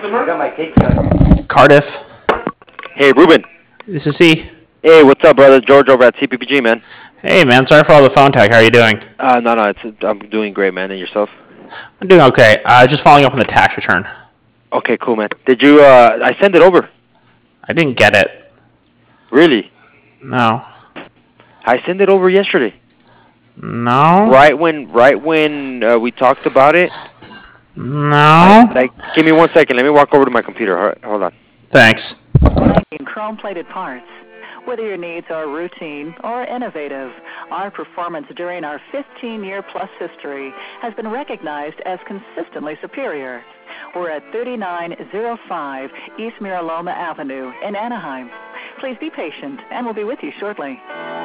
got my cake cut. Cardiff. Hey, Ruben. This is C. Hey, what's up, brother? George over at CPPG, man. Hey, man. Sorry for all the phone tag. How are you doing? No, I'm doing great, man. And yourself? I'm doing okay. Just following up on the tax return. Okay, cool, man. Did you, I sent it over. I didn't get it. Really? No. I sent it over yesterday. No. Right when we talked about it. No. Give me 1 second. Let me walk over to my computer. All right, hold on. Thanks. Chrome-plated parts. Whether your needs are routine or innovative, our performance during our 15-year-plus history has been recognized as consistently superior. We're at 3905 East Miraloma Avenue in Anaheim. Please be patient, and we'll be with you shortly.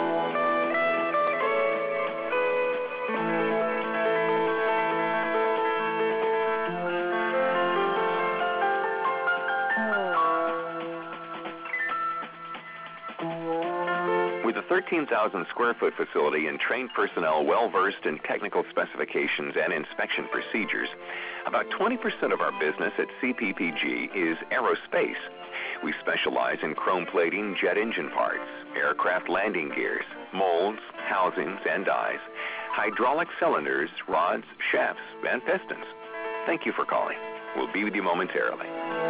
With a 13,000 square foot facility and trained personnel well versed in technical specifications and inspection procedures, about 20% of our business at CPPG is aerospace. We specialize in chrome plating jet engine parts, aircraft landing gears, molds, housings, and dies, hydraulic cylinders, rods, shafts, and pistons. Thank you for calling. We'll be with you momentarily.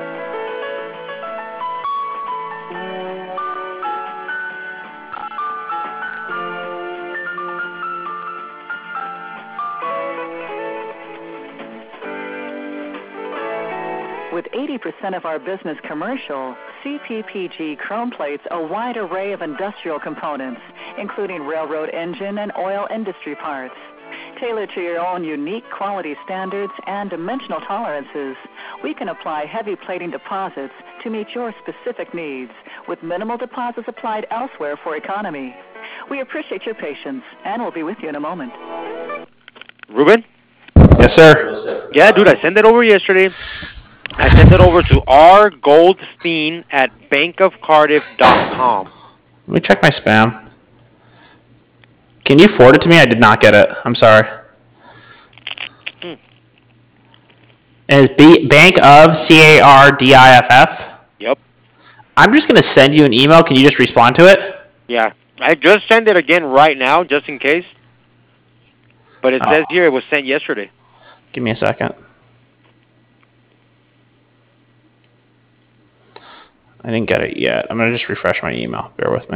With 80% of our business commercial, CPPG Chrome plates a wide array of industrial components, including railroad engine and oil industry parts. Tailored to your own unique quality standards and dimensional tolerances, we can apply heavy plating deposits to meet your specific needs, with minimal deposits applied elsewhere for economy. We appreciate your patience, and we'll be with you in a moment. Ruben? Yes, sir. Yeah, dude, I sent it over yesterday. I sent it over to rgoldstein at bankofcardiff.com. Let me check my spam. Can you forward it to me? I did not get it. I'm sorry. And it's Bank of CARDIFF? Yep. I'm just going to send you an email. Can you just respond to it? Yeah. I just sent it again right now, just in case. But it says here it was sent yesterday. Give me a second. I didn't get it yet. I'm going to just refresh my email. Bear with me.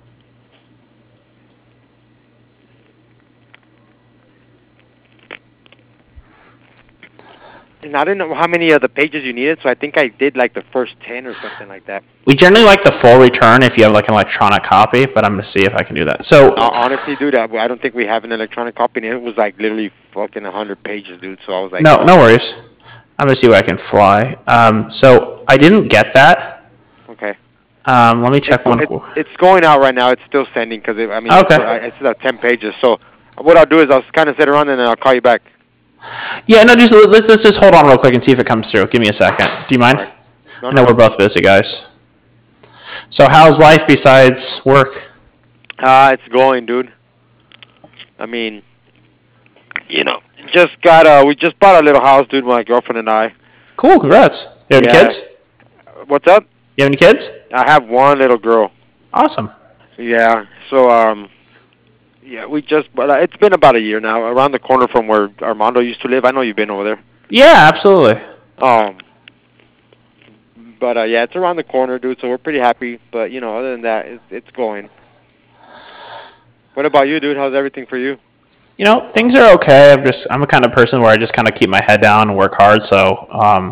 And I didn't know how many of the pages you needed, so I think I did like the first 10 or something like that. We generally like the full return if you have like an electronic copy, but I'm going to see if I can do that. So honestly, dude, I don't think we have an electronic copy, and it was like literally fucking 100 pages, dude. So I was like, no worries. I'm going to see what I can fly. So I didn't get that. Okay. Let me check one. It's going out right now. It's still sending because okay. It's about 10 pages. So what I'll do is I'll kind of sit around and then I'll call you back. Yeah, no, let's just hold on real quick and see if it comes through. Give me a second. Do you mind? Right. No, I know we're both busy, guys. So how's life besides work? It's going, dude. I mean, we just bought a little house, dude, my girlfriend and I. Cool, congrats. You have any kids? What's up? You have any kids? I have one little girl. Awesome. Yeah, so, it's been about a year now, around the corner from where Armando used to live. I know you've been over there. Yeah, absolutely. It's around the corner, dude, so we're pretty happy. But, other than that, it's going. What about you, dude? How's everything for you? Things are okay. I'm a kind of person where I just kind of keep my head down and work hard, so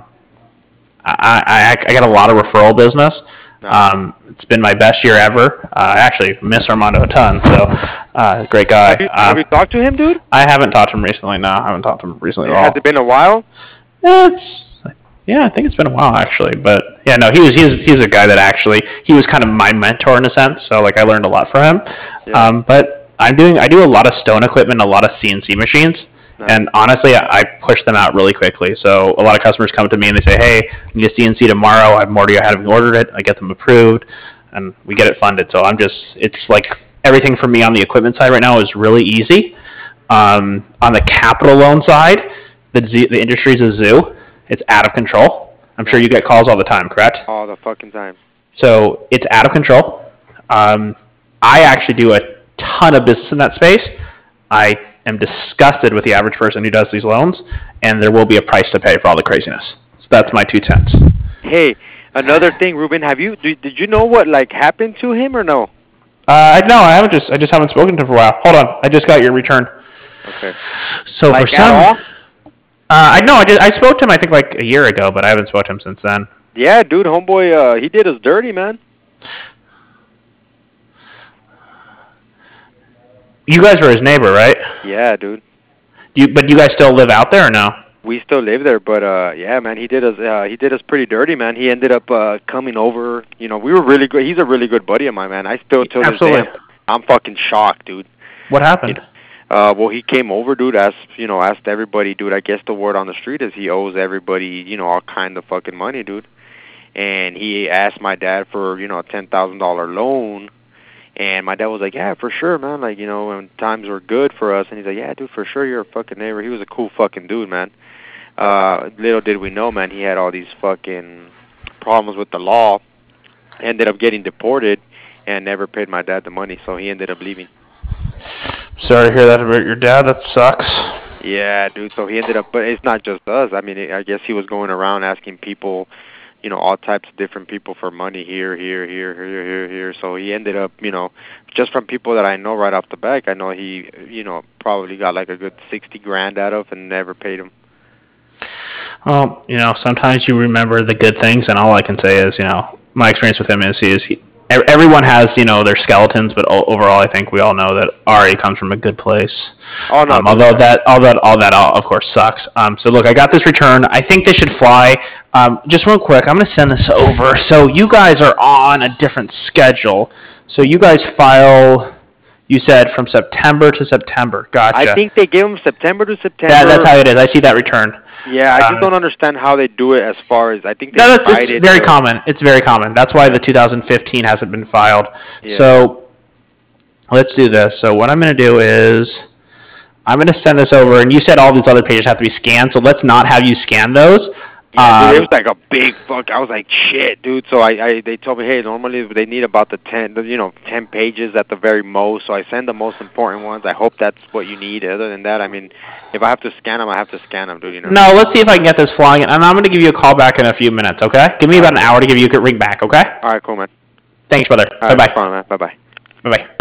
I got a lot of referral business. It's been my best year ever. I actually miss Armando a ton, so great guy. Have you talked to him, dude? I haven't talked to him recently. No, I haven't talked to him recently at all. Has it been a while? Yeah, I think it's been a while actually. But yeah, no, he's a guy that actually he was kind of my mentor in a sense. So like I learned a lot from him. Yeah. But I do a lot of stone equipment, a lot of CNC machines. And honestly, I push them out really quickly. So a lot of customers come to me and they say, hey, I need a CNC tomorrow. I'm already having ordered it. I get them approved, and we get it funded. So it's like everything for me on the equipment side right now is really easy. On the capital loan side, the industry's a zoo. It's out of control. I'm sure you get calls all the time, correct? All the fucking time. So it's out of control. I actually do a ton of business in that space. I am disgusted with the average person who does these loans, and there will be a price to pay for all the craziness. So that's my 2 cents. Hey, another thing, Ruben, did you know what like happened to him or no? No, I just haven't spoken to him for a while. Hold on, I just got your return. Okay. So Like for some, at all? I spoke to him I think like a year ago, but I haven't spoken to him since then. Yeah, dude, homeboy, he did us dirty, man. You guys were his neighbor, right? Yeah, dude. But you guys still live out there or no? We still live there, but yeah, man, he did us pretty dirty, man. He ended up coming over. You know, we were really good. He's a really good buddy of mine, man. I still till this day, Absolutely. I'm fucking shocked, dude. What happened? Well, he came over, dude. Asked everybody, dude. I guess the word on the street is he owes everybody, all kind of fucking money, dude. And he asked my dad for, a $10,000 loan. And my dad was like, yeah, for sure, man. Like, when times were good for us. And he's like, yeah, dude, for sure, you're a fucking neighbor. He was a cool fucking dude, man. Little did we know, man, he had all these fucking problems with the law. Ended up getting deported and never paid my dad the money. So he ended up leaving. Sorry to hear that about your dad. That sucks. Yeah, dude. So he ended up, but it's not just us. I mean, I guess he was going around asking people, all types of different people for money here. So he ended up, just from people that I know right off the back, I know he, probably got like a good 60 grand out of and never paid him. Well, sometimes you remember the good things, and all I can say is, my experience with him is everyone has, their skeletons, but overall, I think we all know that Ari comes from a good place. Oh, no, although all that, of course, sucks. So look, I got this return. I think they should fly. Just real quick, I'm going to send this over. So you guys are on a different schedule. So you guys file, you said, from September to September. Gotcha. I think they give them September to September. That's how it is. I see that return. Yeah, I just don't understand how they do it as far as, I think they it's very common. It's very common. That's why the 2015 hasn't been filed. Yeah. So let's do this. So what I'm going to do is I'm going to send this over, and you said all these other pages have to be scanned, so let's not have you scan those. Yeah, dude, it was like a big fuck. I was like, shit, dude. So they told me, hey, normally they need about 10 pages at the very most. So I send the most important ones. I hope that's what you need. Other than that, I mean, if I have to scan them, I have to scan them, dude. No, let's see if I can get this flying, and I'm going to give you a call back in a few minutes, okay? Give me about an hour to give you a ring back, okay? All right, cool, man. Thanks, brother. All right, bye-bye. Fine, man. Bye-bye. Bye-bye.